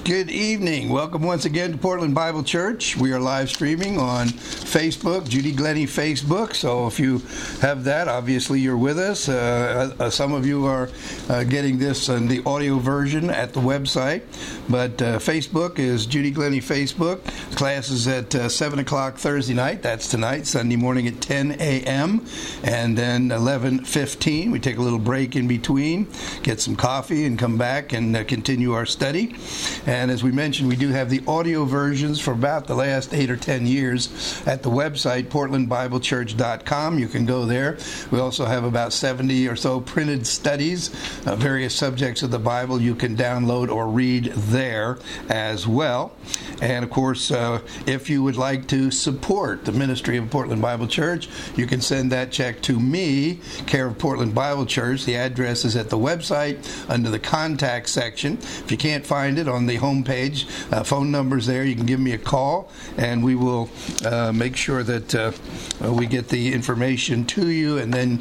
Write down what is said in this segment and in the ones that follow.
Good evening. Welcome once again to Portland Bible Church. We are live streaming on Facebook, Judy Glennie Facebook. So if you have that, obviously you're with us. Some of you are getting this in the audio version at the website. But Facebook is Judy Glennie Facebook. Class is at 7 o'clock Thursday night. That's tonight. Sunday morning at 10 a.m. And then 11:15. We take a little break in between, get some coffee, and come back and continue our study. And as we mentioned, we do have the audio versions for about the last 8 or 10 years at the website, portlandbiblechurch.com. You can go there. We also have about 70 or so printed studies, various subjects of the Bible you can download or read there as well. And, of course, if you would like to support the ministry of Portland Bible Church, you can send that check to me, care of Portland Bible Church. The address is at the website under the contact section. If you can't find it on the home page, phone numbers there. You can give me a call, and we will make sure that we get the information to you. And then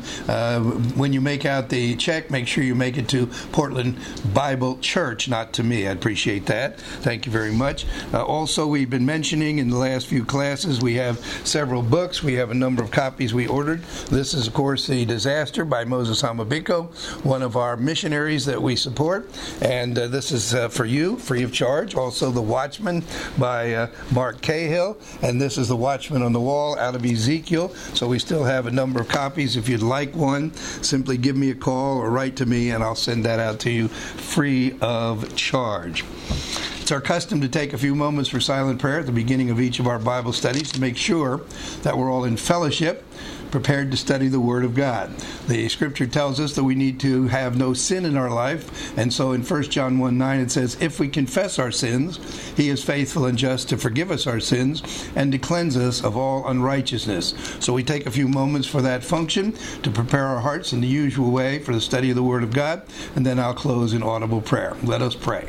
when you make out the check, make sure you make it to Portland Bible Church, not to me. I appreciate that. Thank you very much. Also, we've been mentioning in the last few classes, we have several books. We have a number of copies we ordered. This is, of course, The Disaster by Moses Hamabiko, one of our missionaries that we support. And this is for you, free of charge. Also, The Watchman by Mark Cahill. And this is The Watchman on the Wall out of Ezekiel. So we still have a number of copies. If you'd like one, simply give me a call or write to me, and I'll send that out to you free of charge. It's our custom to take a few moments for silent prayer at the beginning of each of our Bible studies to make sure that we're all in fellowship, prepared to study the Word of God. The Scripture tells us that we need to have no sin in our life, and so in 1 John 1:9 it says, if we confess our sins, He is faithful and just to forgive us our sins and to cleanse us of all unrighteousness. So we take a few moments for that function to prepare our hearts in the usual way for the study of the Word of God, and then I'll close in audible prayer. Let us pray.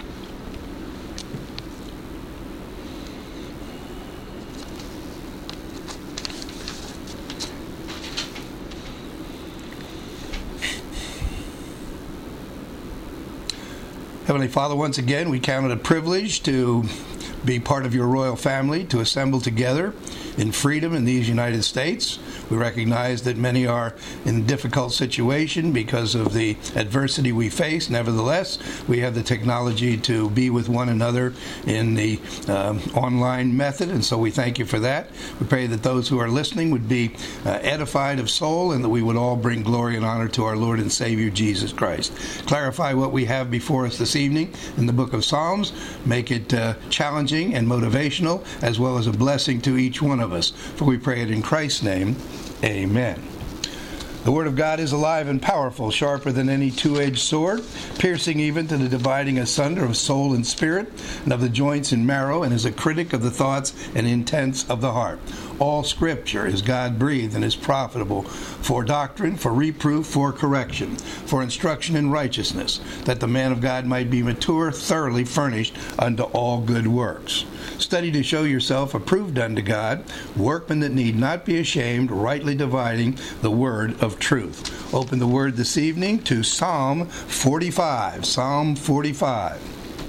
Heavenly Father, once again, we count it a privilege to be part of your royal family, to assemble together in freedom in these United States. We recognize that many are in a difficult situation because of the adversity we face. Nevertheless, we have the technology to be with one another in the online method, and so we thank you for that. We pray that those who are listening would be edified of soul, and that we would all bring glory and honor to our Lord and Savior Jesus Christ. Clarify what we have before us this evening in the book of Psalms. Make it challenging and motivational, as well as a blessing to each one of us. For we pray it in Christ's name. Amen. The Word of God is alive and powerful, sharper than any two-edged sword, piercing even to the dividing asunder of soul and spirit, and of the joints and marrow, and is a critic of the thoughts and intents of the heart. All Scripture is God-breathed and is profitable for doctrine, for reproof, for correction, for instruction in righteousness, that the man of God might be mature, thoroughly furnished unto all good works. Study to show yourself approved unto God, workmen that need not be ashamed, rightly dividing the word of truth. Open the Word this evening to Psalm 45. Psalm 45.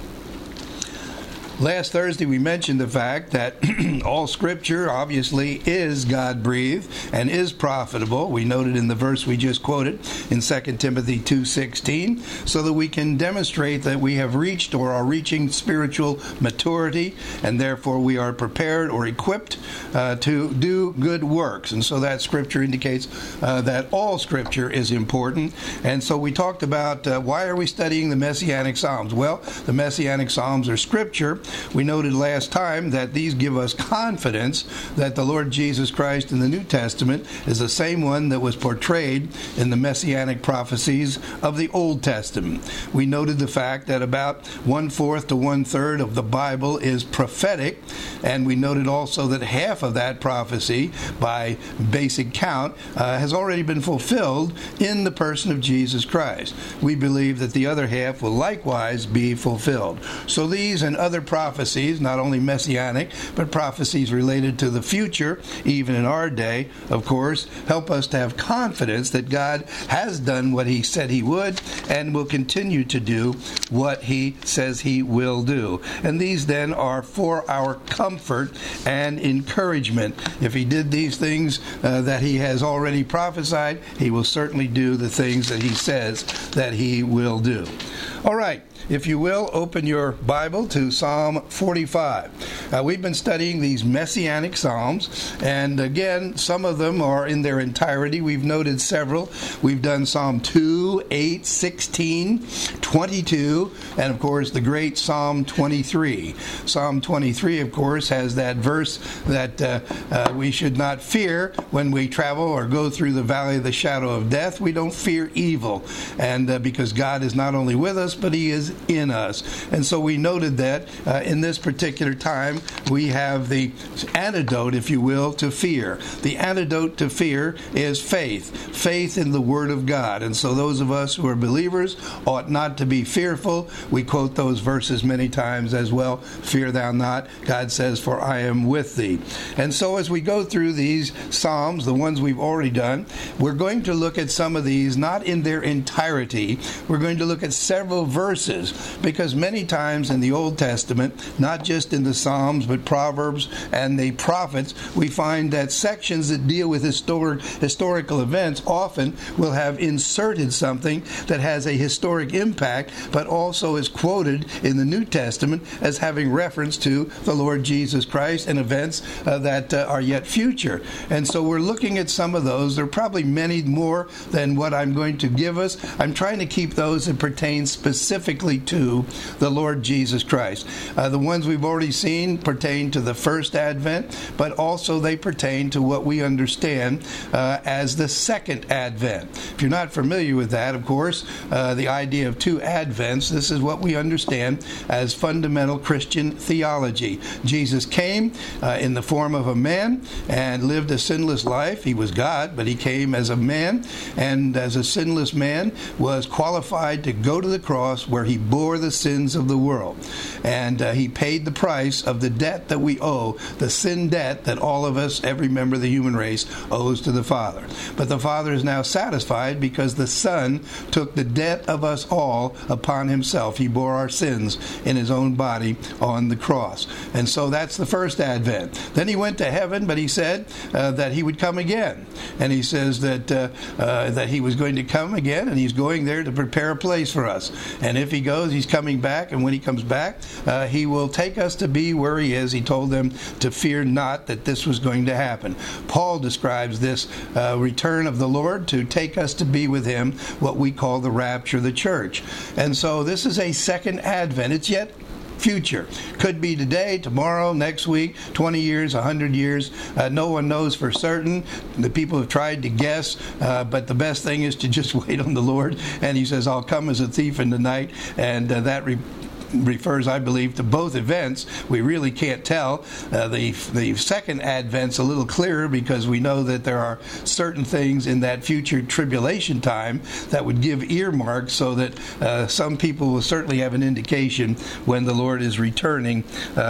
Last Thursday we mentioned the fact that all Scripture obviously is God-breathed and is profitable. We noted in the verse we just quoted in 2 Timothy 2:16, so that we can demonstrate that we have reached or are reaching spiritual maturity, and therefore we are prepared or equipped to do good works. And so that Scripture indicates that all Scripture is important. And so we talked about why are we studying the Messianic Psalms? Well, the Messianic Psalms are Scripture. We noted last time that these give us confidence that the Lord Jesus Christ in the New Testament is the same one that was portrayed in the Messianic prophecies of the Old Testament. We noted the fact that about 1/4 to 1/3 of the Bible is prophetic, and we noted also that half of that prophecy, by basic count, has already been fulfilled in the person of Jesus Christ. We believe that the other half will likewise be fulfilled. So these and other prophecies, not only messianic, but prophecies related to the future, even in our day, of course, help us to have confidence that God has done what he said he would and will continue to do what he says he will do. And these then are for our comfort and encouragement. If he did these things that he has already prophesied, he will certainly do the things that he says that he will do. All right. If you will, open your Bible to Psalm 45. We've been studying these messianic psalms, and again, some of them are in their entirety. We've noted several. We've done Psalm 2, 8, 16, 22, and of course the great Psalm 23. Psalm 23, of course, has that verse that we should not fear when we travel or go through the valley of the shadow of death. We don't fear evil, and because God is not only with us, but he is in us. And so we noted that in this particular time we have the antidote, if you will, to fear. The antidote to fear is faith in the Word of God. And so those of us who are believers ought not to be fearful. We quote those verses many times as well. Fear thou not. God says, for I am with thee. And so as we go through these Psalms, the ones we've already done, we're going to look at some of these not in their entirety. We're going to look at several verses, because many times in the Old Testament, not just in the Psalms, but Proverbs and the prophets, we find that sections that deal with historical events often will have inserted something that has a historic impact, but also is quoted in the New Testament as having reference to the Lord Jesus Christ and events that are yet future. And so we're looking at some of those. There are probably many more than what I'm going to give us. I'm trying to keep those that pertain specifically to the Lord Jesus Christ. The ones we've already seen pertain to the first advent, but also they pertain to what we understand as the second advent. If you're not familiar with that, of course, the idea of two advents, this is what we understand as fundamental Christian theology. Jesus came in the form of a man and lived a sinless life. He was God, but he came as a man, and as a sinless man was qualified to go to the cross where he bore the sins of the world. And he paid the price of the debt that we owe, the sin debt that all of us, every member of the human race, owes to the Father. But the Father is now satisfied because the Son took the debt of us all upon himself. He bore our sins in his own body on the cross. And so that's the first advent. Then he went to heaven, but he said that he would come again. And he says that he was going to come again, and he's going there to prepare a place for us. And if he goes, he's coming back, and when he comes back, he will take us to be where he is. He told them to fear not that this was going to happen. Paul describes this return of the Lord to take us to be with him, what we call the rapture of the church. And so this is a second advent. It's yet future. Could be today, tomorrow, next week, 20 years, 100 years. No one knows for certain. The people have tried to guess, but the best thing is to just wait on the Lord. And he says, I'll come as a thief in the night. And that refers, I believe, to both events. We really can't tell. The second advent's a little clearer because we know that there are certain things in that future tribulation time that would give earmarks so that some people will certainly have an indication when the Lord is returning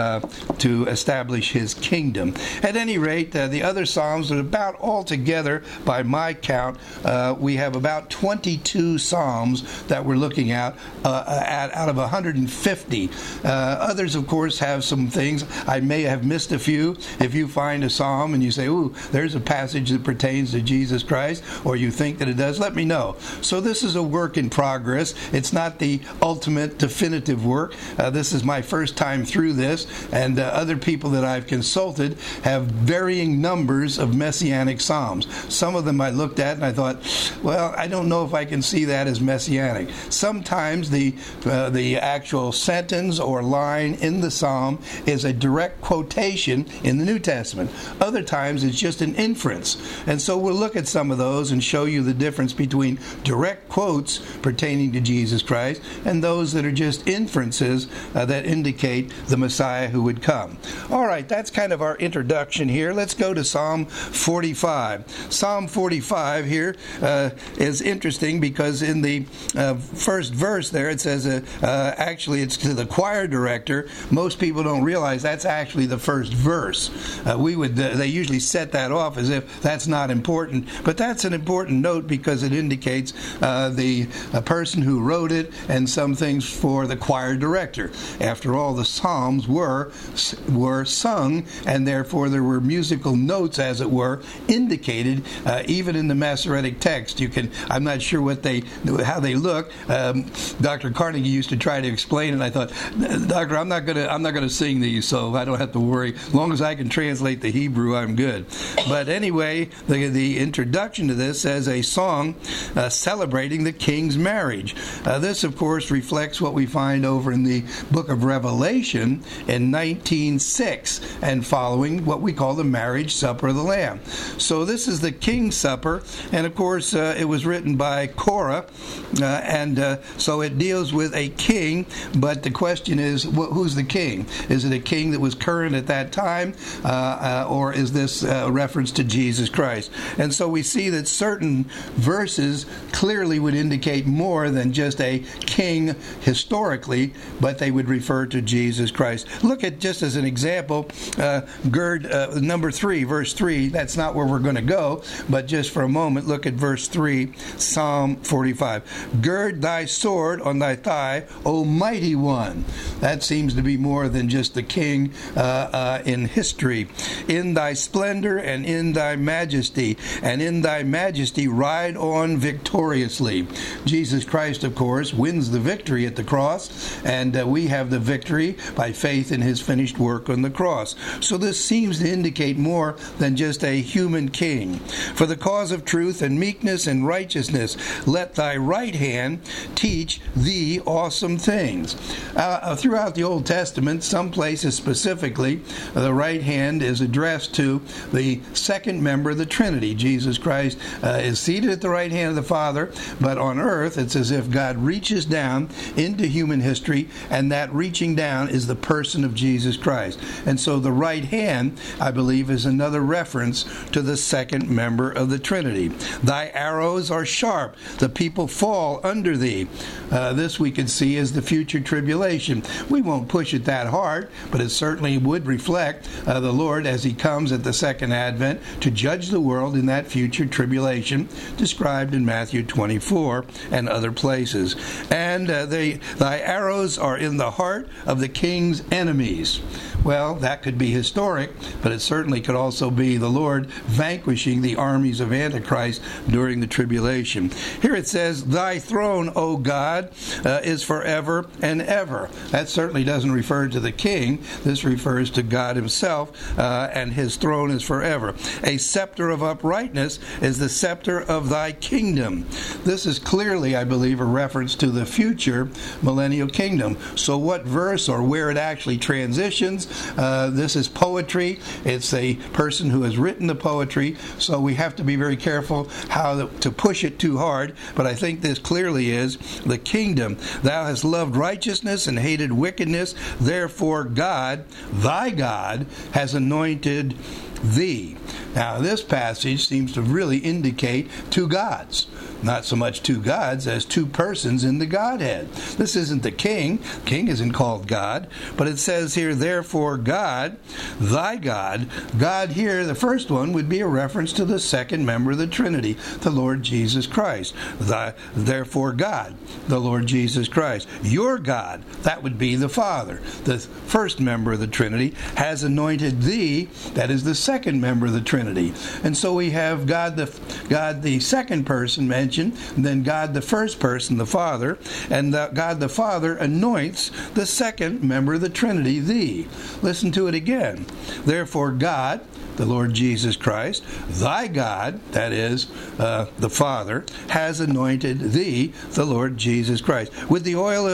to establish his kingdom. At any rate, the other Psalms are about altogether, by my count, we have about 22 Psalms that we're looking at out of 150. Others, of course, have some things. I may have missed a few. If you find a psalm and you say, ooh, there's a passage that pertains to Jesus Christ, or you think that it does, let me know. So this is a work in progress. It's not the ultimate definitive work. This is my first time through this, and other people that I've consulted have varying numbers of messianic psalms. Some of them I looked at and I thought, well, I don't know if I can see that as messianic. Sometimes the actual sentence or line in the psalm is a direct quotation in the New Testament. Other times it's just an inference. And so we'll look at some of those and show you the difference between direct quotes pertaining to Jesus Christ and those that are just inferences that indicate the Messiah who would come. All right, that's kind of our introduction here. Let's go to Psalm 45. Psalm 45 here is interesting because in the first verse there it says, actually it's to the choir director, most people don't realize that's actually the first verse. They usually set that off as if that's not important, but that's an important note because it indicates the person who wrote it and some things for the choir director. After all, the Psalms were sung, and therefore there were musical notes, as it were, indicated even in the Masoretic text. I'm not sure how they look. Dr. Carnegie used to try to explain it. I thought, Doctor, I'm not gonna sing these, so I don't have to worry. As long as I can translate the Hebrew, I'm good. But anyway, the introduction to this says a song celebrating the king's marriage. This, of course, reflects what we find over in the book of Revelation in 19:6 and following, what we call the marriage supper of the Lamb. So this is the King's Supper, and of course it was written by Korah, and so it deals with a king, but the question is, who's the king? Is it a king that was current at that time, or is this a reference to Jesus Christ? And so we see that certain verses clearly would indicate more than just a king historically, but they would refer to Jesus Christ. Look at, just as an example, number 3, verse 3. That's not where we're going to go, but just for a moment, look at verse 3, Psalm 45. Gird thy sword on thy thigh, O mighty one. That seems to be more than just the king in history. In thy splendor and in thy majesty, and in thy majesty ride on victoriously. Jesus Christ, of course, wins the victory at the cross, and we have the victory by faith in his finished work on the cross. So this seems to indicate more than just a human king. For the cause of truth and meekness and righteousness, let thy right hand teach thee awesome things. Throughout the Old Testament, some places specifically, the right hand is addressed to the second member of the Trinity. Jesus Christ is seated at the right hand of the Father, but on earth it's as if God reaches down into human history, and that reaching down is the person of Jesus Christ. And so the right hand, I believe, is another reference to the second member of the Trinity. Thy arrows are sharp, the people fall under thee. This we could see as the future tribulation. We won't push it that hard, but it certainly would reflect the Lord as he comes at the second advent to judge the world in that future tribulation described in Matthew 24 and other places. And thy arrows are in the heart of the king's enemies. Well, that could be historic, but it certainly could also be the Lord vanquishing the armies of Antichrist during the tribulation. Here it says, thy throne, O God, is forever and ever. That certainly doesn't refer to the king. This refers to God himself, and his throne is forever. A scepter of uprightness is the scepter of thy kingdom. This is clearly, I believe, a reference to the future millennial kingdom. So what verse or where it actually transitions, this is poetry. It's a person who has written the poetry, so we have to be very careful how to push it too hard. But I think this clearly is the kingdom. Thou hast loved righteousness and hated wickedness. Therefore God, thy God, has anointed thee. Now this passage seems to really indicate two gods. Not so much two gods as two persons in the Godhead. This isn't the king. King isn't called God. But it says here, therefore God, thy God. God here, the first one, would be a reference to the second member of the Trinity, the Lord Jesus Christ. Therefore God, the Lord Jesus Christ. Your God, that would be the Father. The first member of the Trinity has anointed thee, that is the second member of the Trinity. And so we have God the second person mentioned, and then God the first person, the Father, and God the Father anoints the second member of the Trinity, thee. Listen to it again. Therefore God, the Lord Jesus Christ, thy God, that is, the Father, has anointed thee, the Lord Jesus Christ, with the oil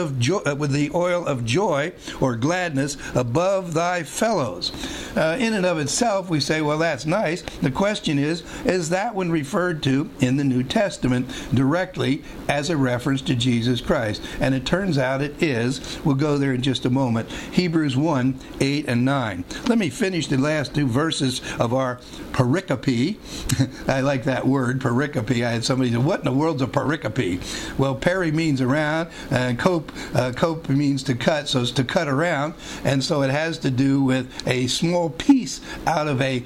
of joy or gladness above thy fellows. In and of itself, we say, well, that's nice. The question is that one referred to in the New Testament directly as a reference to Jesus Christ? And it turns out it is. We'll go there in just a moment. Hebrews 1, 8 and 9. Let me finish the last two verses of our pericope. I like that word, pericope. I had somebody say, what in the world's a pericope? Well, peri means around, and cope means to cut, so it's to cut around, and so it has to do with a small piece out of a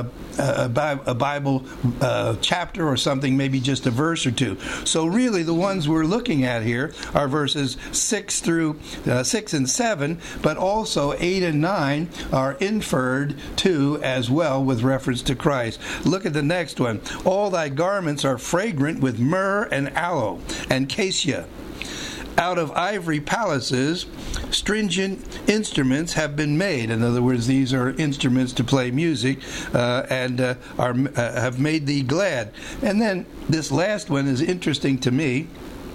Bible chapter or something, maybe just a verse or two. So really the ones we're looking at here are verses 6 and 7, but also 8 and 9 are inferred to as well with reference to Christ. Look at the next one. All thy garments are fragrant with myrrh and aloe and cassia. Out of ivory palaces, stringent instruments have been made. In other words, these are instruments to play music, and have made thee glad. And then this last one is interesting to me.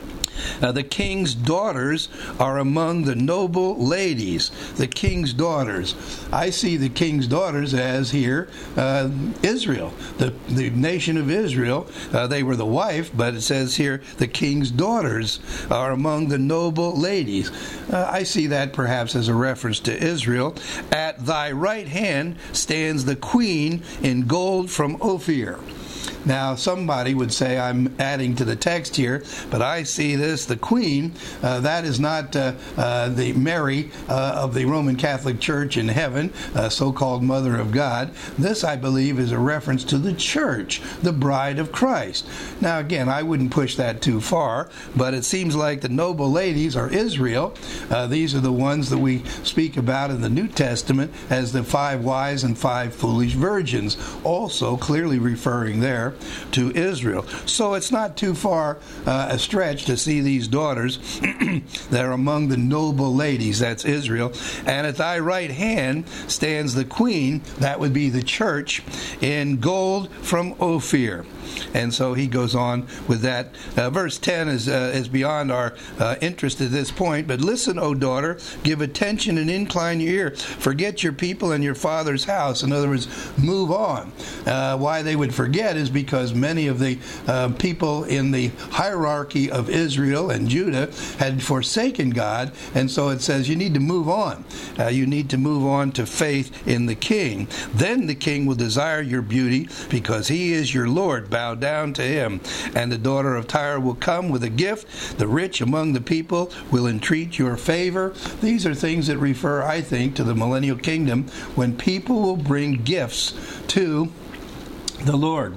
The king's daughters are among the noble ladies. The king's daughters. I see the king's daughters as here Israel, the nation of Israel. They were the wife, but it says here the king's daughters are among the noble ladies. I see that perhaps as a reference to Israel. At thy right hand stands the queen in gold from Ophir. Now, somebody would say I'm adding to the text here, but I see this, the queen, that is not the Mary of the Roman Catholic Church in heaven, so-called Mother of God. This, I believe, is a reference to the church, the bride of Christ. Now, again, I wouldn't push that too far, but it seems like the noble ladies are Israel. These are the ones that we speak about in the New Testament as the 5 wise and 5 foolish virgins, also clearly referring there to Israel. So it's not too far a stretch to see these daughters that are among the noble ladies, that's Israel. And at thy right hand stands the queen, that would be the church, in gold from Ophir. And so he goes on with that. Verse 10 is beyond our interest at this point. But listen, O daughter, give attention and incline your ear. Forget your people and your father's house. In other words, move on. Why they would forget is because many of the people in the hierarchy of Israel and Judah had forsaken God. And so it says you need to move on. You need to move on to faith in the king. Then the king will desire your beauty because he is your Lord. Bow down to him. And the daughter of Tyre will come with a gift. The rich among the people will entreat your favor. These are things that refer, I think, to the millennial kingdom when people will bring gifts to the Lord.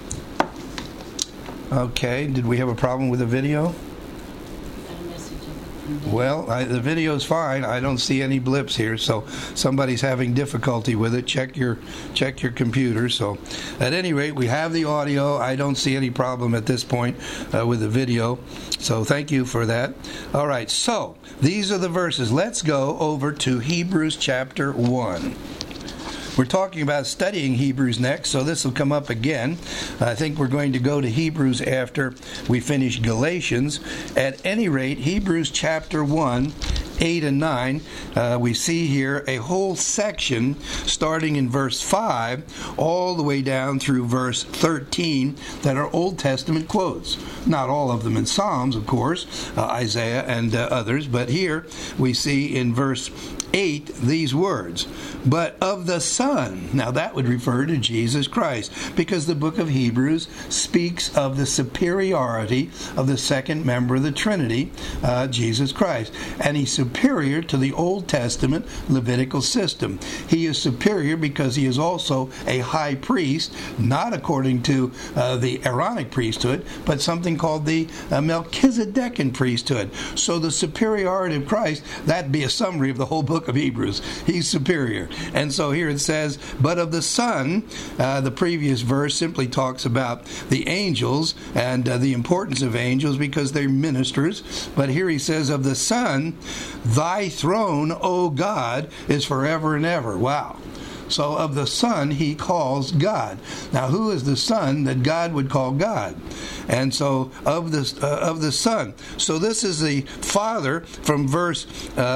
Okay, did we have a problem with the video? Well, the video's fine. I don't see any blips here, so somebody's having difficulty with it. Check your computer. So, at any rate, we have the audio. I don't see any problem at this point with the video. So, thank you for that. All right, so these are the verses. Let's go over to Hebrews chapter 1. We're talking about studying Hebrews next, so this will come up again. I think we're going to go to Hebrews after we finish Galatians. At any rate, Hebrews chapter 1, 8 and 9, we see here a whole section starting in verse 5 all the way down through verse 13 that are Old Testament quotes. Not all of them in Psalms, of course, Isaiah and others, but here we see in verse 8 these words, but of the Son. Now that would refer to Jesus Christ, because the book of Hebrews speaks of the superiority of the second member of the Trinity, Jesus Christ. And he's superior to the Old Testament Levitical system. He is superior because he is also a high priest, not according to the Aaronic priesthood, but something called the Melchizedekan priesthood. So the superiority of Christ, that'd be a summary of the whole book of Hebrews. He's superior. And so here it says, but of the Son, the previous verse simply talks about the angels and the importance of angels because they're ministers. But here he says, of the Son, thy throne, O God, is forever and ever. Wow. So of the Son he calls God. Now who is the Son that God would call God? And so of the Son. So this is the Father from verse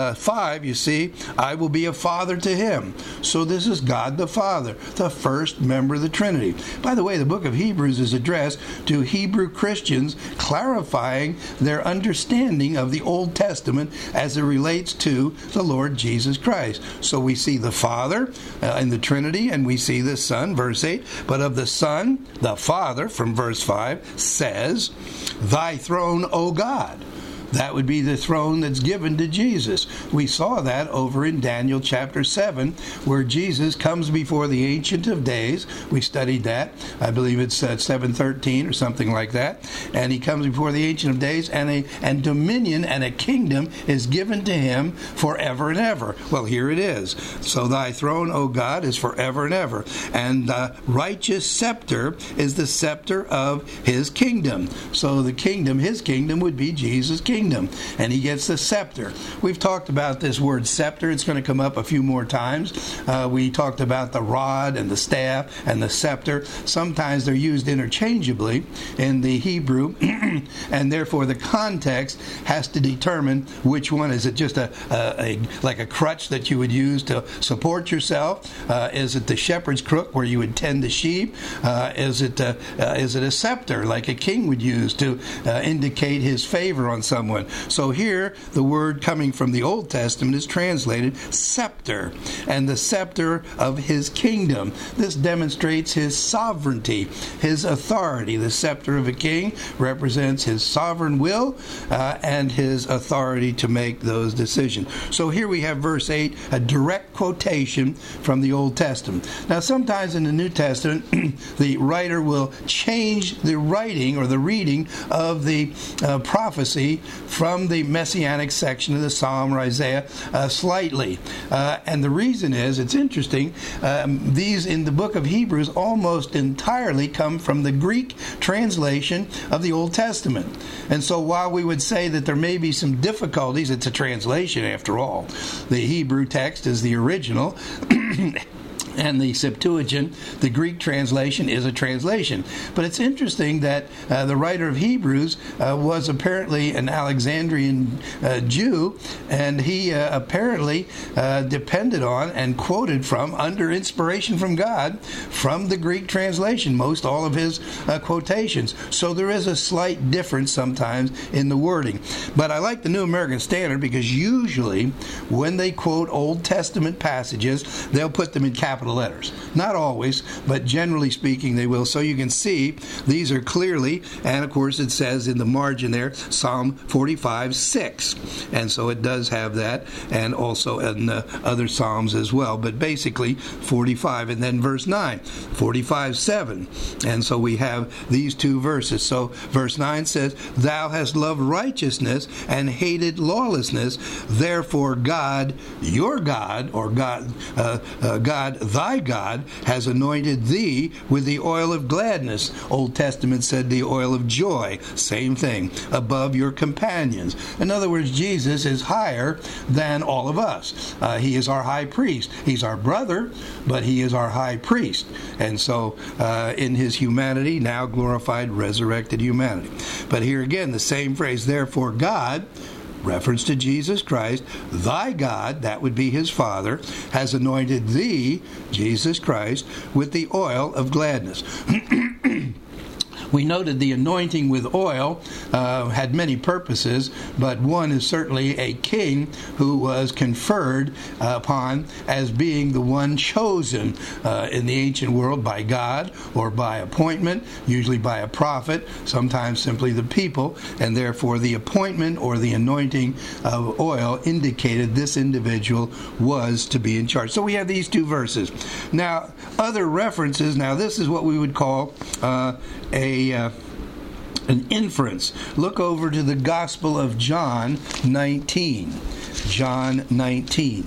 5, you see, I will be a father to him. So this is God the Father, the first member of the Trinity. By the way, the book of Hebrews is addressed to Hebrew Christians clarifying their understanding of the Old Testament as it relates to the Lord Jesus Christ. So we see the Father in in the Trinity, and we see the Son, verse 8. But of the Son, the Father, from verse 5, says, Thy throne, O God. That would be the throne that's given to Jesus. We saw that over in Daniel chapter 7, where Jesus comes before the Ancient of Days. We studied that. I believe it's 7:13 or something like that. And he comes before the Ancient of Days, and dominion and a kingdom is given to him forever and ever. Well, here it is. So thy throne, O God, is forever and ever. And the righteous scepter is the scepter of his kingdom. So the kingdom, his kingdom, would be Jesus' kingdom. And he gets the scepter. We've talked about this word scepter. It's going to come up a few more times. We talked about the rod and the staff and the scepter. Sometimes they're used interchangeably in the Hebrew, and therefore the context has to determine which one. Is it just like a crutch that you would use to support yourself? Is it the shepherd's crook where you would tend the sheep? Is it a scepter like a king would use to indicate his favor on someone? So here, the word coming from the Old Testament is translated scepter, and the scepter of his kingdom. This demonstrates his sovereignty, his authority. The scepter of a king represents his sovereign will and his authority to make those decisions. So here we have verse 8, a direct quotation from the Old Testament. Now, sometimes in the New Testament, the writer will change the writing or the reading of the prophecy from the messianic section of the Psalm or Isaiah slightly. And the reason is, it's interesting, these in the book of Hebrews almost entirely come from the Greek translation of the Old Testament. And so while we would say that there may be some difficulties, it's a translation after all. The Hebrew text is the original. And the Septuagint, the Greek translation, is a translation. But it's interesting that the writer of Hebrews was apparently an Alexandrian Jew, and he apparently depended on and quoted from, under inspiration from God, from the Greek translation, most all of his quotations. So there is a slight difference sometimes in the wording. But I like the New American Standard because usually when they quote Old Testament passages, they'll put them in capital letters. Not always, but generally speaking they will. So you can see these are clearly, and of course it says in the margin there, Psalm 45:6. And so it does have that, and also in other Psalms as well. But basically 45, and then verse 9, 45:7. And so we have these two verses. So verse 9 says, Thou hast loved righteousness and hated lawlessness, therefore God, your God, or God, thy God, has anointed thee with the oil of gladness. Old Testament said the oil of joy. Same thing. Above your companions. In other words, Jesus is higher than all of us. He is our high priest. He's our brother, but he is our high priest. And so in his humanity, now glorified, resurrected humanity. But here again, the same phrase, therefore God, reference to Jesus Christ, thy God, that would be his Father, has anointed thee, Jesus Christ, with the oil of gladness. We noted the anointing with oil had many purposes, but one is certainly a king who was conferred upon as being the one chosen in the ancient world by God or by appointment, usually by a prophet, sometimes simply the people, and therefore the appointment or the anointing of oil indicated this individual was to be in charge. So we have these two verses. Now, other references, now this is what we would call an inference. Look over to the Gospel of John 19. John 19.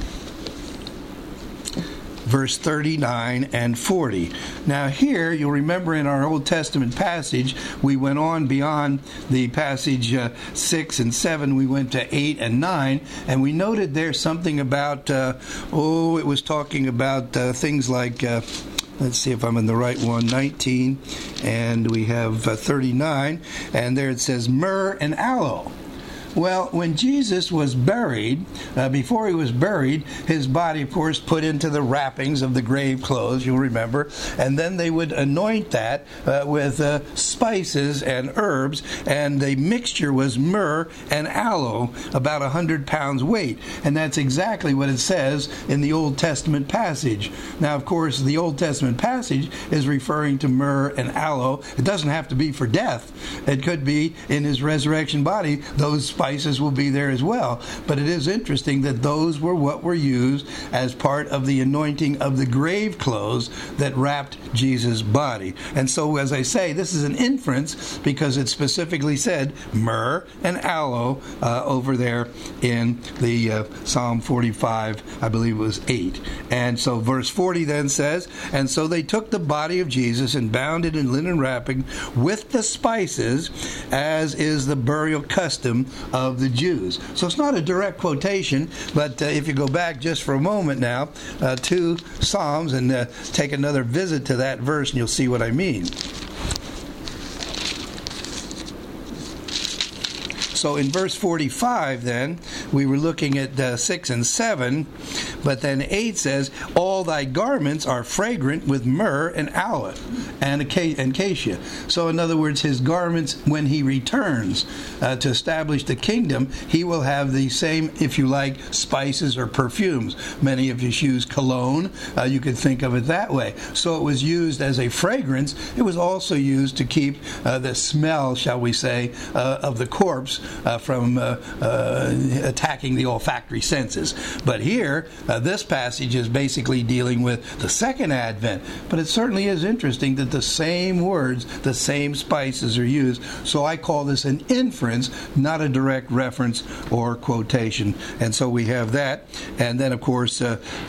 Verse 39 and 40. Now here, you'll remember in our Old Testament passage, we went on beyond the passage 6 and 7, we went to 8 and 9, and we noted there something about, it was talking about things like, let's see if I'm in the right one, 19, and we have 39, and there it says myrrh and aloe. Well, when Jesus was buried, before he was buried, his body, of course, put into the wrappings of the grave clothes, you'll remember, and then they would anoint that with spices and herbs, and the mixture was myrrh and aloe, about 100 pounds weight, and that's exactly what it says in the Old Testament passage. Now, of course, the Old Testament passage is referring to myrrh and aloe. It doesn't have to be for death. It could be in his resurrection body. Those spices will be there as well. But it is interesting that those were what were used as part of the anointing of the grave clothes that wrapped Jesus' body. And so, as I say, this is an inference because it specifically said myrrh and aloe over there in the Psalm 45, I believe it was 8. And so verse 40 then says, "And so they took the body of Jesus and bound it in linen wrapping with the spices, as is the burial custom of the Jews." So it's not a direct quotation, but if you go back just for a moment now to Psalms and take another visit to that verse, and you'll see what I mean. So in verse 45 then, we were looking at 6 and 7, but then 8 says, "All thy garments are fragrant with myrrh and aloe and acacia." So in other words, his garments, when he returns to establish the kingdom, he will have the same, if you like, spices or perfumes. Many of us use cologne. You could think of it that way. So it was used as a fragrance. It was also used to keep the smell, shall we say, of the corpse from attacking the olfactory senses. But here, this passage is basically dealing with the second advent. But it certainly is interesting that the same words, the same spices are used. So I call this an inference, not a direct reference or quotation. And so we have that. And then, of course,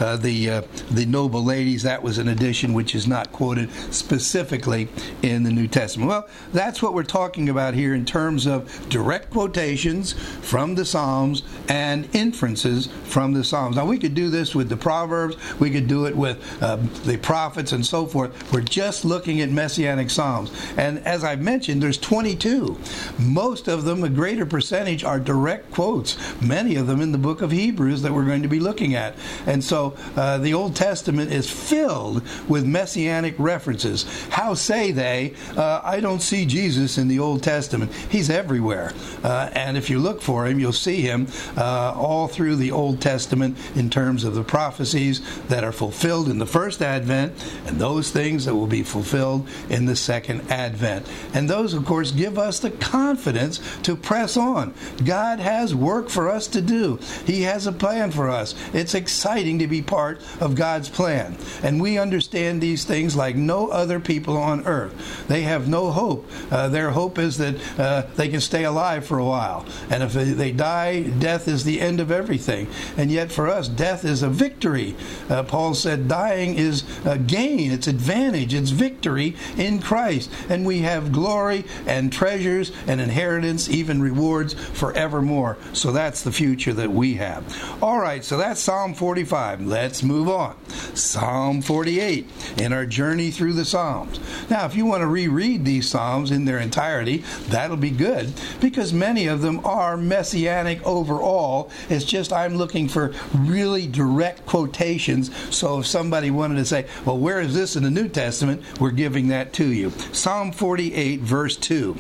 the noble ladies, that was an addition which is not quoted specifically in the New Testament. Well, that's what we're talking about here in terms of direct quotations from the Psalms and inferences from the Psalms. Now, we could do this with the Proverbs. We could do it with the prophets and so forth. We're just looking at Messianic Psalms. And as I've mentioned, there's 22. Most of them, a greater percentage, are direct quotes. Many of them in the book of Hebrews that we're going to be looking at. And so the Old Testament is filled with Messianic references. How say they, I don't see Jesus in the Old Testament? He's everywhere. And if you look for him, you'll see him all through the Old Testament in terms of the prophecies that are fulfilled in the first advent and those things that will be fulfilled in the second advent. And those, of course, give us the confidence to press on. God has work for us to do. He has a plan for us. It's exciting to be part of God's plan. And we understand these things like no other people on earth. They have no hope. Their hope is that they can stay alive for a while. And if they die, death is the end of everything. And yet for us, death is a victory. Paul said dying is a gain. It's advantage. It's victory in Christ. And we have glory and treasures and inheritance, even rewards forevermore. So that's the future that we have. All right, so that's Psalm 45. Let's move on. Psalm 48 in our journey through the Psalms. Now, if you want to reread these Psalms in their entirety, that'll be good because many of them are messianic overall. It's just I'm looking for really direct quotations. So if somebody wanted to say, well, where is this in the New Testament? We're giving that to you. Psalm 48, verse 2.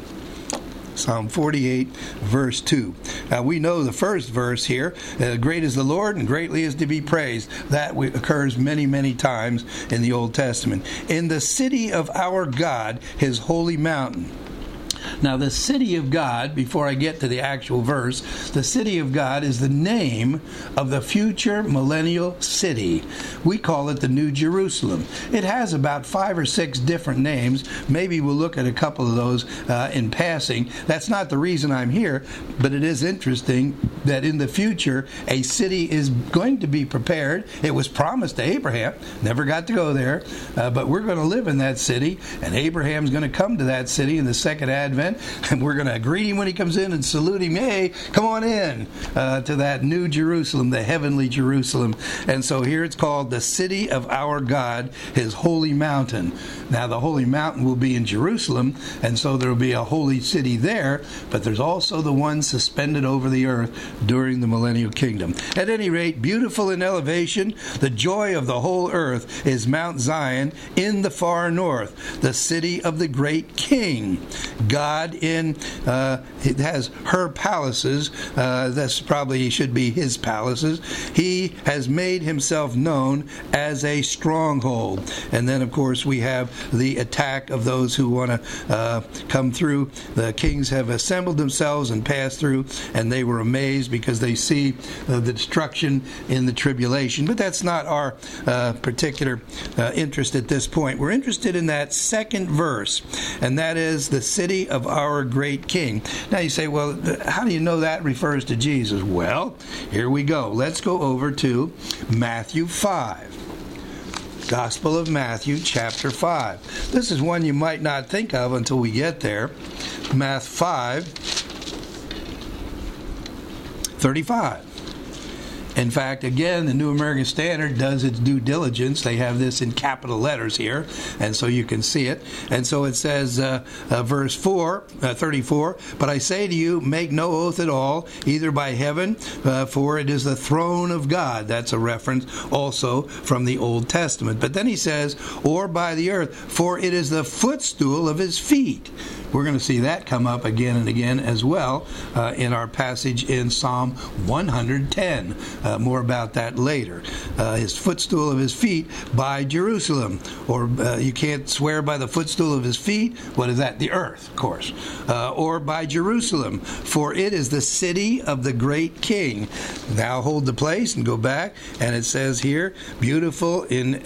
Psalm 48, verse 2. Now, we know the first verse here, great is the Lord and greatly is to be praised. That occurs many, many times in the Old Testament. In the city of our God, his holy mountain. Now, the city of God, before I get to the actual verse, the city of God is the name of the future millennial city. We call it the New Jerusalem. It has about 5 or 6 different names. Maybe we'll look at a couple of those in passing. That's not the reason I'm here, but it is interesting that in the future a city is going to be prepared. It was promised to Abraham, never got to go there, but we're going to live in that city, and Abraham's going to come to that city in the second advent, and we're going to greet him when he comes in and salute him. Hey, come on in to that new Jerusalem, the heavenly Jerusalem. And so here it's called the city of our God, his holy mountain. Now the holy mountain will be in Jerusalem, and so there will be a holy city there, but there's also the one suspended over the earth during the millennial kingdom. At any rate, beautiful in elevation, the joy of the whole earth is Mount Zion in the far north, the city of the great king. God it has her palaces. That's probably should be his palaces. He has made himself known as a stronghold. And then, of course, we have the attack of those who want to come through. The kings have assembled themselves and passed through, and they were amazed because they see the destruction in the tribulation. But that's not our particular interest at this point. We're interested in that second verse, and that is the city of our great king. Now you say, well, how do you know that refers to Jesus? Well, here we go. Let's go over to Matthew 5. Gospel of Matthew, chapter 5. This is one you might not think of until we get there. Matthew 5, 35. In fact, again, the New American Standard does its due diligence. They have this in capital letters here, and so you can see it. And so it says, verse 34, "But I say to you, make no oath at all, either by heaven, for it is the throne of God." That's a reference also from the Old Testament. But then he says, "or by the earth, for it is the footstool of his feet." We're going to see that come up again and again as well in our passage in Psalm 110. More about that later. His footstool of his feet by Jerusalem. Or you can't swear by the footstool of his feet. What is that? The earth, of course. Or by Jerusalem. For it is the city of the great king. Now hold the place and go back. And it says here, beautiful in,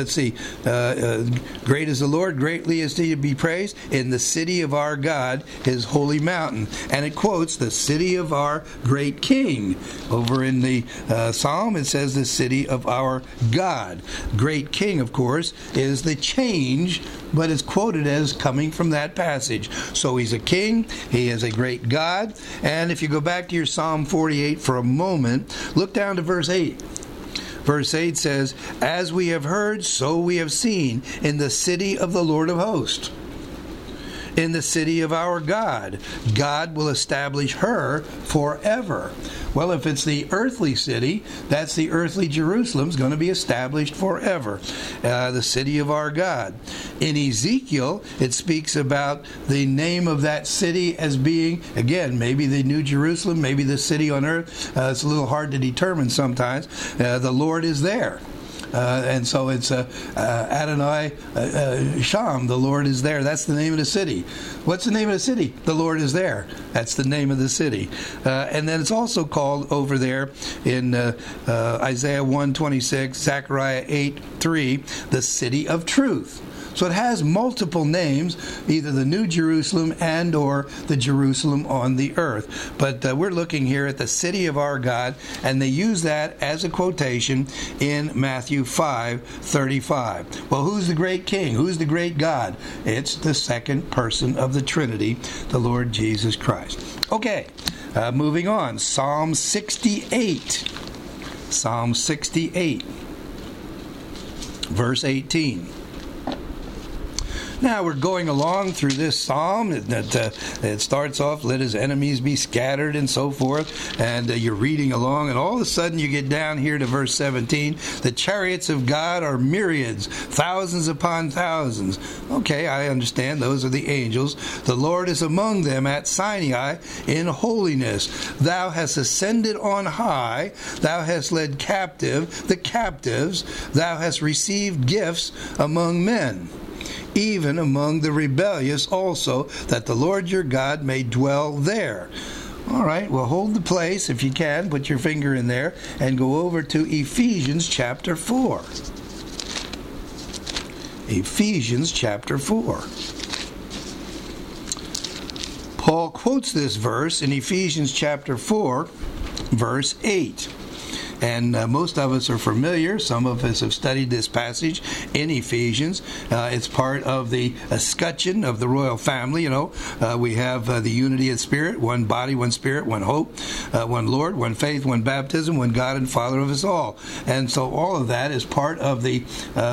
great is the Lord, greatly is he to be praised, in the city of our God, his holy mountain. And it quotes the city of our great king. Over in the Psalm, it says the city of our God. Great king, of course, is the change, but it's quoted as coming from that passage. So he's a king, he is a great God. And if you go back to your Psalm 48 for a moment, look down to verse 8. Verse 8 says, "As we have heard, so we have seen in the city of the Lord of hosts. In the city of our God, God will establish her forever." Well, if it's the earthly city, that's the earthly Jerusalem's going to be established forever. The city of our God. In Ezekiel, it speaks about the name of that city as being, again, maybe the New Jerusalem, maybe the city on earth. It's a little hard to determine sometimes. The Lord is there. And so it's Adonai Sham, the Lord is there. That's the name of the city. What's the name of the city? The Lord is there. That's the name of the city. And then it's also called over there in Isaiah 1:26, Zechariah 8:3, the city of truth. So it has multiple names, either the New Jerusalem and or the Jerusalem on the earth. But we're looking here at the city of our God, and they use that as a quotation in Matthew 5:35. Well, who's the great king? Who's the great God? It's the second person of the Trinity, the Lord Jesus Christ. Okay, moving on. Psalm 68. Psalm 68, verse 18. Now we're going along through this psalm. It starts off, "Let his enemies be scattered," and so forth. And you're reading along, and all of a sudden you get down here to verse 17. "The chariots of God are myriads, thousands upon thousands." Okay, I understand. Those are the angels. "The Lord is among them at Sinai in holiness. Thou hast ascended on high. Thou hast led captive the captives. Thou hast received gifts among men, even among the rebellious also, that the Lord your God may dwell there." All right, well, hold the place if you can. Put your finger in there and go over to Ephesians chapter 4. Ephesians chapter 4. Paul quotes this verse in Ephesians chapter 4, verse 8. And most of us are familiar. Some of us have studied this passage in Ephesians. It's part of the escutcheon of the royal family. We have the unity of spirit, one body, one spirit, one hope, one Lord, one faith, one baptism, one God and Father of us all. And so all of that is part of the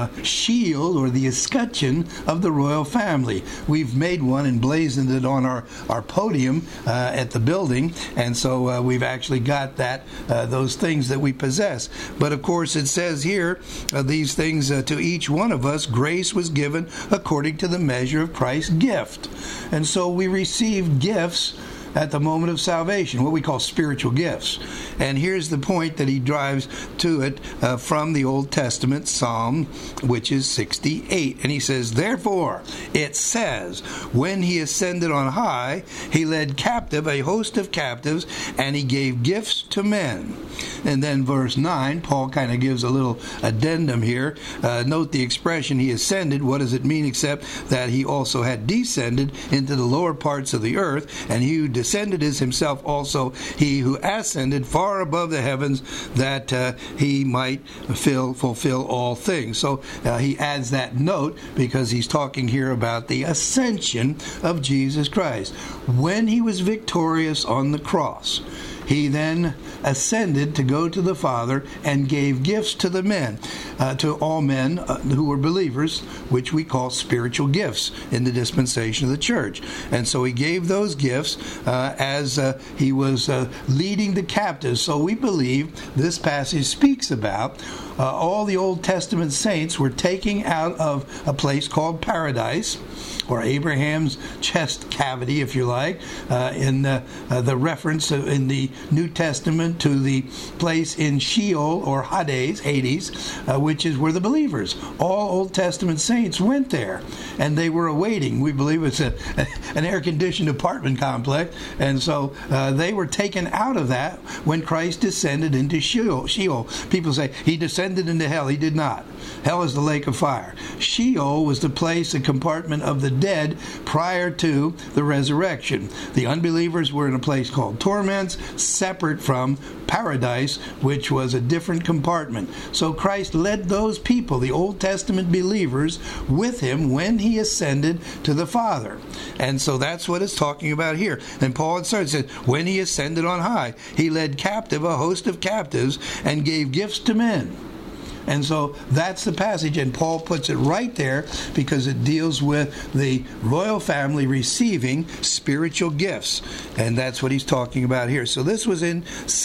shield or the escutcheon of the royal family. We've made one and blazoned it on our podium at the building. And so we've actually got those things that we possess. But of course it says here, these things to each one of us, grace was given according to the measure of Christ's gift. And so we receive gifts at the moment of salvation, what we call spiritual gifts. And here's the point that he drives to it from the Old Testament Psalm, which is 68. And he says, therefore, it says, when he ascended on high, he led captive a host of captives, and he gave gifts to men. And then verse 9, Paul kind of gives a little addendum here. Note the expression, he ascended. What does it mean except that he also had descended into the lower parts of the earth, and he who descended is himself also he who ascended far above the heavens, that he might fulfill all things. So he adds that note because he's talking here about the ascension of Jesus Christ. When he was victorious on the cross, he then ascended to go to the Father and gave gifts to the men, to all men who were believers, which we call spiritual gifts in the dispensation of the church. And so he gave those gifts as he was leading the captives. So we believe this passage speaks about all the Old Testament saints were taken out of a place called paradise, or Abraham's chest cavity, if you like, in the reference in the New Testament to the place in Sheol or Hades, which is where the believers, all Old Testament saints, went there, and they were awaiting. We believe it's an air-conditioned apartment complex, and so they were taken out of that when Christ descended into Sheol. People say he descended into hell. He did not. Hell is the lake of fire. Sheol was the place, a compartment of the dead prior to the resurrection. The unbelievers were in a place called torments, separate from paradise, which was a different compartment. So Christ led those people, the Old Testament believers, with him when he ascended to the Father. And so that's what it's talking about here. And Paul says, when he ascended on high, he led captive a host of captives and gave gifts to men. And so that's the passage, and Paul puts it right there because it deals with the royal family receiving spiritual gifts, and that's what he's talking about here. So this was in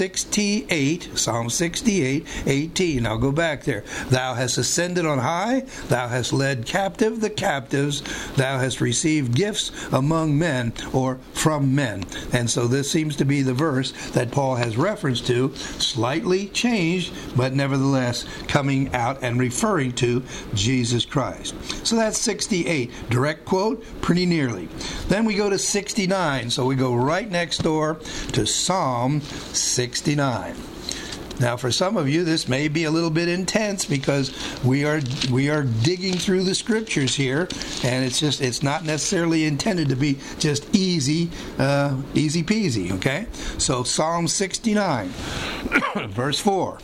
68, Psalm 68, 18. I'll go back there. Thou hast ascended on high, thou hast led captive the captives, thou hast received gifts among men, or from men. And so this seems to be the verse that Paul has reference to, slightly changed, but nevertheless coming out and referring to Jesus Christ. So that's 68. Direct quote, pretty nearly. Then we go to 69. So we go right next door to Psalm 69. Now, for some of you, this may be a little bit intense because we are digging through the scriptures here, and it's not necessarily intended to be just easy peasy. Okay, so Psalm 69, verse 4.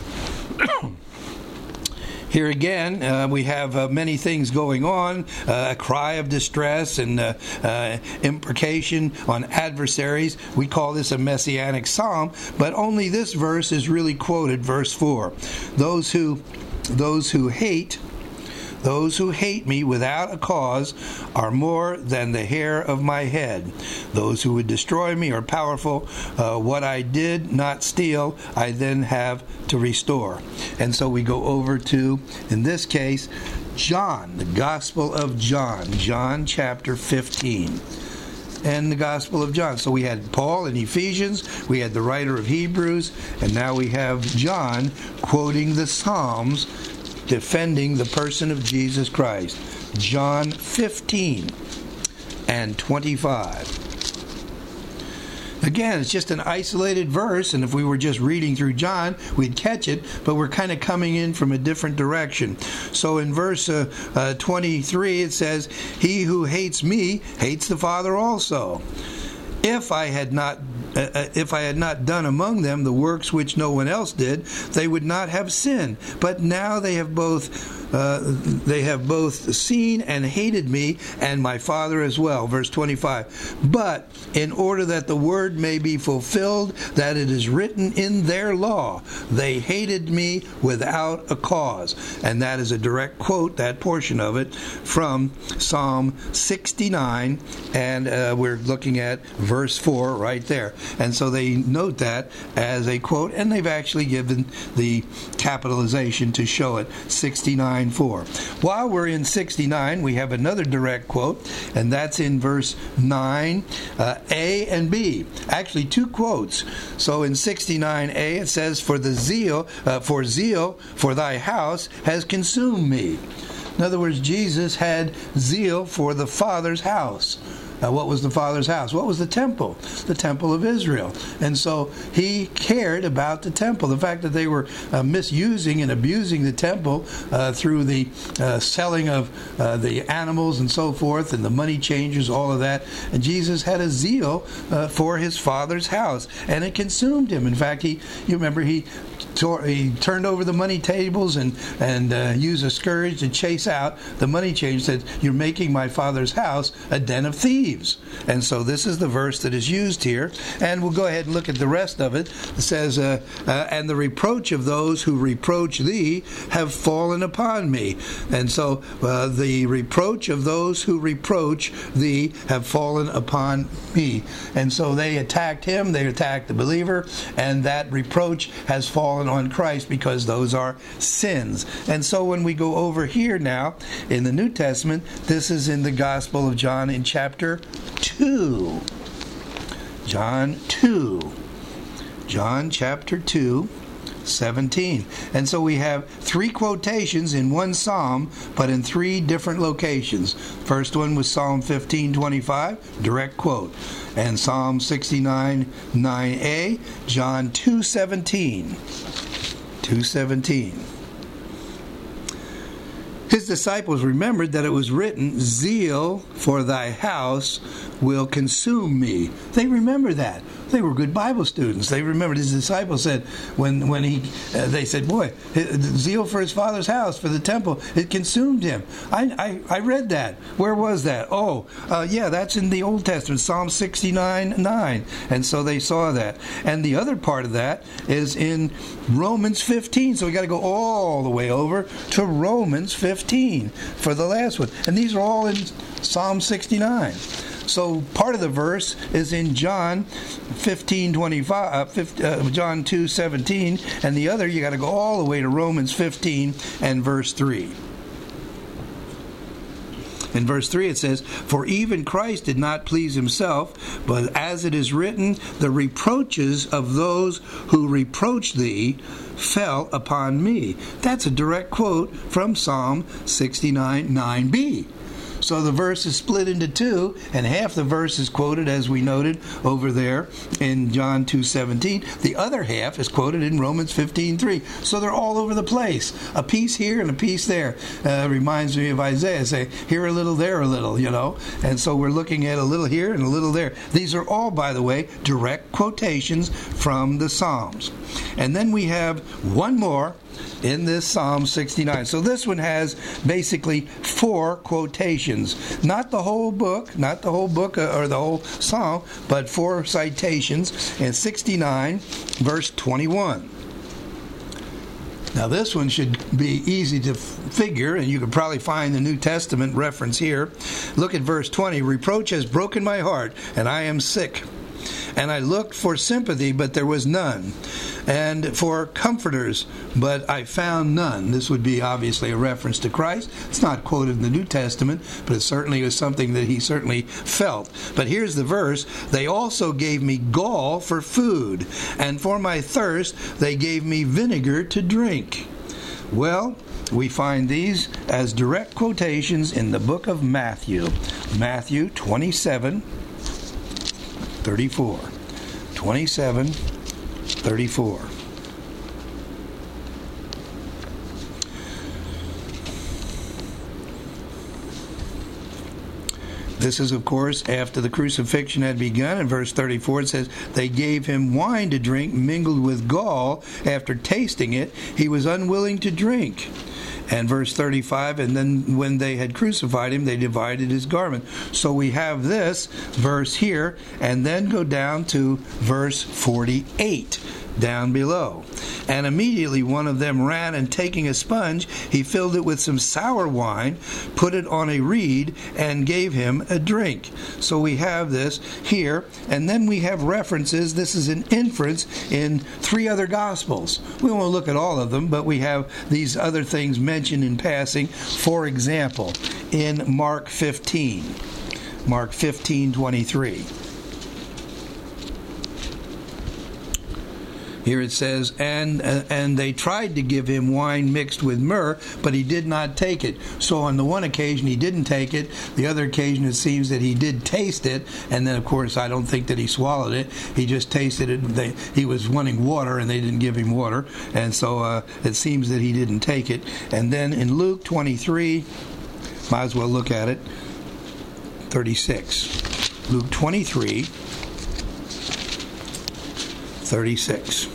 Here again, we have many things going on, a cry of distress and imprecation on adversaries. We call this a messianic psalm, but only this verse is really quoted, verse 4. Those who hate me without a cause are more than the hair of my head. Those who would destroy me are powerful. What I did not steal, I then have to restore. And so we go over to, in this case, John, the Gospel of John, John chapter 15. And the Gospel of John. So we had Paul in Ephesians, we had the writer of Hebrews, and now we have John quoting the Psalms, defending the person of Jesus Christ. John 15 and 25. Again, it's just an isolated verse, and if we were just reading through John, we'd catch it, but we're kind of coming in from a different direction. So in verse 23, it says, "He who hates me hates the Father also. If I had not if I had not done among them the works which no one else did, they would not have sinned. But now they have both seen and hated me and my Father as well. Verse 25. But in order that the word may be fulfilled, that it is written in their law, they hated me without a cause. And that is a direct quote, that portion of it, from Psalm 69, and we're looking at verse 4 right there. And so they note that as a quote, and they've actually given the capitalization to show it, 69:4. While we're in 69, we have another direct quote, and that's in verse 9, A and B. Actually, two quotes. So in 69a, it says, For zeal for thy house has consumed me. In other words, Jesus had zeal for the Father's house. What was the Father's house? What was the temple? The temple of Israel. And so he cared about the temple. The fact that they were misusing and abusing the temple through the selling of the animals and so forth, and the money changers, all of that. And Jesus had a zeal for his Father's house, and it consumed him. In fact, you remember he turned over the money tables and used a scourge to chase out the money changers. Said, "You're making my Father's house a den of thieves." And so this is the verse that is used here, and we'll go ahead and look at the rest of it. It says, and the reproach of those who reproach thee have fallen upon me. And so the reproach of those who reproach thee have fallen upon me. And so they attacked him, they attacked the believer, and that reproach has fallen on Christ because those are sins. And so when we go over here now in the New Testament, this is in the Gospel of John in chapter 2. John chapter 2, 17. And so we have three quotations in one psalm, but in three different locations. First one was Psalm 15:25, direct quote. And Psalm 69, 9a, John 2:17. 2:17. His disciples remembered that it was written, Zeal for thy house will consume me. They remember that. They were good Bible students. They remembered his disciples said, when they said, boy, zeal for his Father's house, for the temple, it consumed him. I read that. Where was that? Yeah, that's in the Old Testament, Psalm 69:9. And so they saw that. And the other part of that is in Romans 15. So we got to go all the way over to Romans 15 for the last one. And these are all in Psalm 69. So part of the verse is in John 15:25, John 2:17, and the other you got to go all the way to Romans 15 and verse 3. In verse 3 it says, For even Christ did not please himself, but as it is written, the reproaches of those who reproach thee fell upon me. That's a direct quote from Psalm 69:9b. So the verse is split into two, and half the verse is quoted, as we noted over there in John 2:17. The other half is quoted in Romans 15:3. So they're all over the place. A piece here and a piece there. Reminds me of Isaiah. Say, here a little, there a little, And so we're looking at a little here and a little there. These are all, by the way, direct quotations from the Psalms. And then we have one more in this Psalm 69. So this one has basically four quotations. Not the whole book or the whole Psalm, but four citations in 69, verse 21. Now this one should be easy to figure, and you could probably find the New Testament reference here. Look at verse 20. Reproach has broken my heart, and I am sick. And I looked for sympathy, but there was none. And for comforters, but I found none. This would be obviously a reference to Christ. It's not quoted in the New Testament, but it certainly was something that he certainly felt. But here's the verse. They also gave me gall for food, and for my thirst they gave me vinegar to drink. Well, we find these as direct quotations in the book of Matthew. Matthew 27:34. 27:34. This is, of course, after the crucifixion had begun. In verse 34 it says, they gave him wine to drink mingled with gall. After tasting it, he was unwilling to drink. And verse 35, and then when they had crucified him, they divided his garment. So we have this verse here, and then go down to verse 48, down below. And immediately one of them ran, and taking a sponge, he filled it with some sour wine, put it on a reed, and gave him a drink. So we have this here, and then we have references. This is an inference in 3 other Gospels. We won't look at all of them, but we have these other things mentioned in passing. For example, in Mark 15:23. Here it says, and they tried to give him wine mixed with myrrh, but he did not take it. So on the one occasion he didn't take it. The other occasion it seems that he did taste it, and then of course I don't think that he swallowed it. He just tasted it. He was wanting water, and they didn't give him water, and so it seems that he didn't take it. And then in Luke 23, might as well look at it, 36. Luke 23, 36.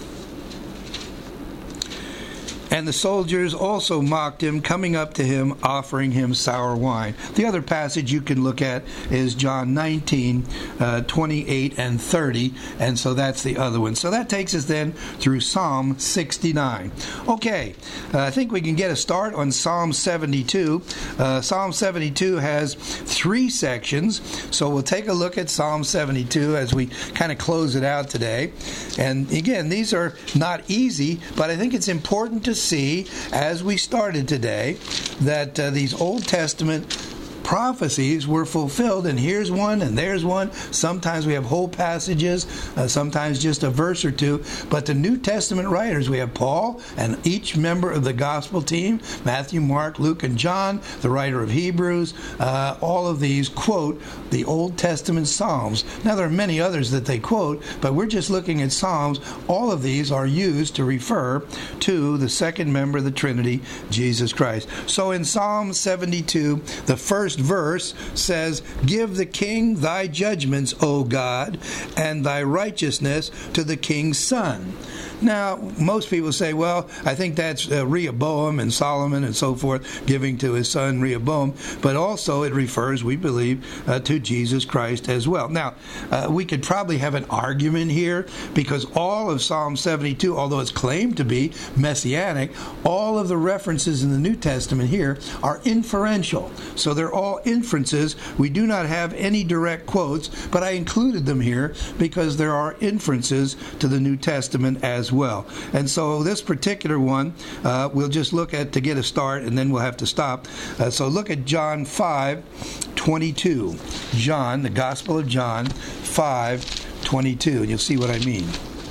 And the soldiers also mocked him, coming up to him, offering him sour wine. The other passage you can look at is John 19, 28 and 30, and so that's the other one. So that takes us then through Psalm 69. Okay, I think we can get a start on Psalm 72. Psalm 72 has 3 sections, so we'll take a look at Psalm 72 as we kind of close it out today. And again, these are not easy, but I think it's important to see, as we started today, that these Old Testament prophecies were fulfilled, and here's one and there's one. Sometimes we have whole passages, sometimes just a verse or two, but the New Testament writers, we have Paul and each member of the gospel team, Matthew, Mark, Luke, and John, the writer of Hebrews, all of these quote the Old Testament Psalms. Now there are many others that they quote, but we're just looking at Psalms. All of these are used to refer to the second member of the Trinity, Jesus Christ. So in Psalm 72, the first verse says, give the king thy judgments, O God, and thy righteousness to the king's son. Now, most people say, well, I think that's Rehoboam and Solomon and so forth, giving to his son Rehoboam, but also it refers, we believe, to Jesus Christ as well. Now, we could probably have an argument here, because all of Psalm 72, although it's claimed to be messianic, all of the references in the New Testament here are inferential. So they're all inferences. We do not have any direct quotes, but I included them here because there are inferences to the New Testament as well. And so this particular one, we'll just look at to get a start, and then we'll have to stop. So look at John 5:22. John, the Gospel of John 5:22, and you'll see what I mean.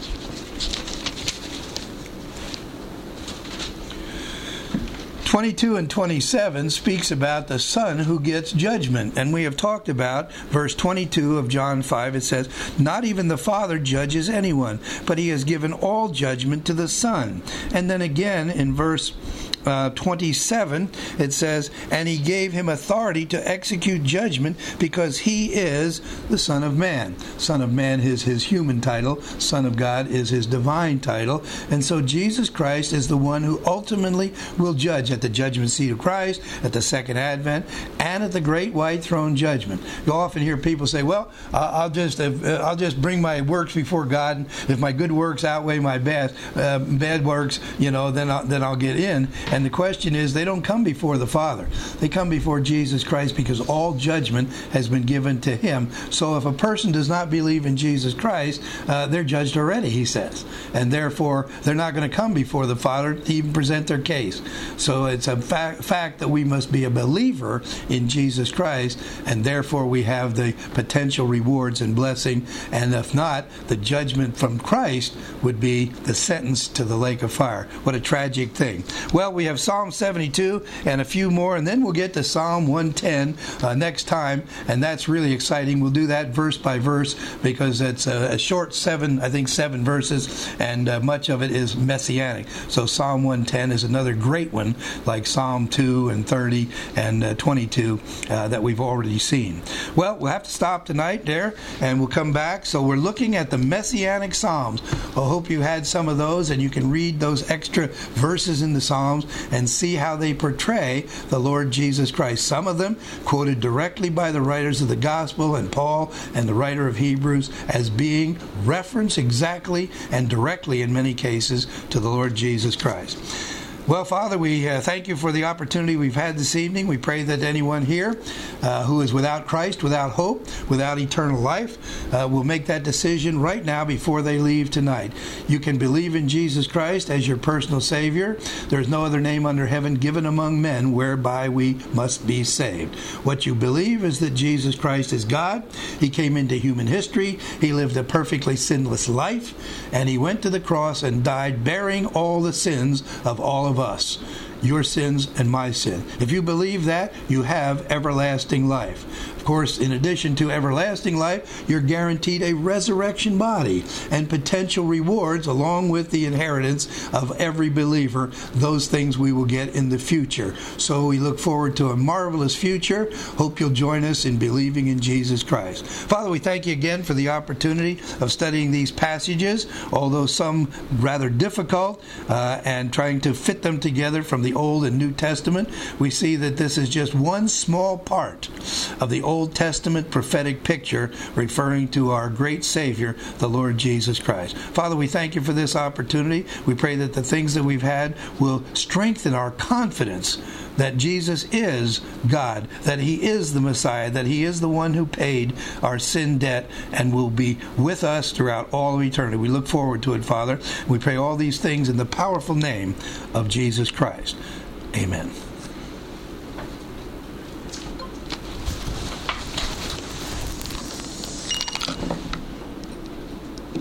22 and 27 speaks about the Son who gets judgment. And we have talked about verse 22 of John 5. It says, not even the Father judges anyone, but he has given all judgment to the Son. And then again in verse 27, it says, and he gave him authority to execute judgment because he is the Son of Man. Son of Man is his human title. Son of God is his divine title. And so Jesus Christ is the one who ultimately will judge at the judgment seat of Christ, at the second advent, and at the great white throne judgment. You often hear people say, well, I'll just bring my works before God, and if my good works outweigh my bad works, then I'll get in. And the question is, they don't come before the Father. They come before Jesus Christ because all judgment has been given to him. So if a person does not believe in Jesus Christ, they're judged already, he says. And therefore, they're not going to come before the Father to even present their case. So it's a fact that we must be a believer in Jesus Christ, and therefore we have the potential rewards and blessing. And if not, the judgment from Christ would be the sentence to the lake of fire. What a tragic thing. Well, we we have Psalm 72 and a few more, and then we'll get to Psalm 110 next time, and that's really exciting. We'll do that verse by verse because it's a short seven verses, and much of it is messianic. So Psalm 110 is another great one, like Psalm 2 and 30 and 22 that we've already seen. Well, we'll have to stop tonight there, and we'll come back. So we're looking at the Messianic Psalms. I hope you had some of those, and you can read those extra verses in the Psalms and see how they portray the Lord Jesus Christ. Some of them quoted directly by the writers of the Gospel and Paul and the writer of Hebrews as being referenced exactly and directly in many cases to the Lord Jesus Christ. Well, Father, we thank you for the opportunity we've had this evening. We pray that anyone here who is without Christ, without hope, without eternal life, will make that decision right now before they leave tonight. You can believe in Jesus Christ as your personal Savior. There's no other name under heaven given among men whereby we must be saved. What you believe is that Jesus Christ is God. He came into human history. He lived a perfectly sinless life, and he went to the cross and died bearing all the sins of all of us, your sins and my sin. If you believe that, you have everlasting life. Of course, in addition to everlasting life, you're guaranteed a resurrection body and potential rewards along with the inheritance of every believer. Those things we will get in the future. So we look forward to a marvelous future. Hope you'll join us in believing in Jesus Christ. Father, we thank you again for the opportunity of studying these passages, although some rather difficult, and trying to fit them together from the Old and New Testament. We see that this is just one small part of the Old Testament prophetic picture referring to our great Savior, the Lord Jesus Christ. Father, we thank you for this opportunity. We pray that the things that we've had will strengthen our confidence that Jesus is God, that he is the Messiah, that he is the one who paid our sin debt and will be with us throughout all of eternity. We look forward to it, Father. We pray all these things in the powerful name of Jesus Christ. Amen.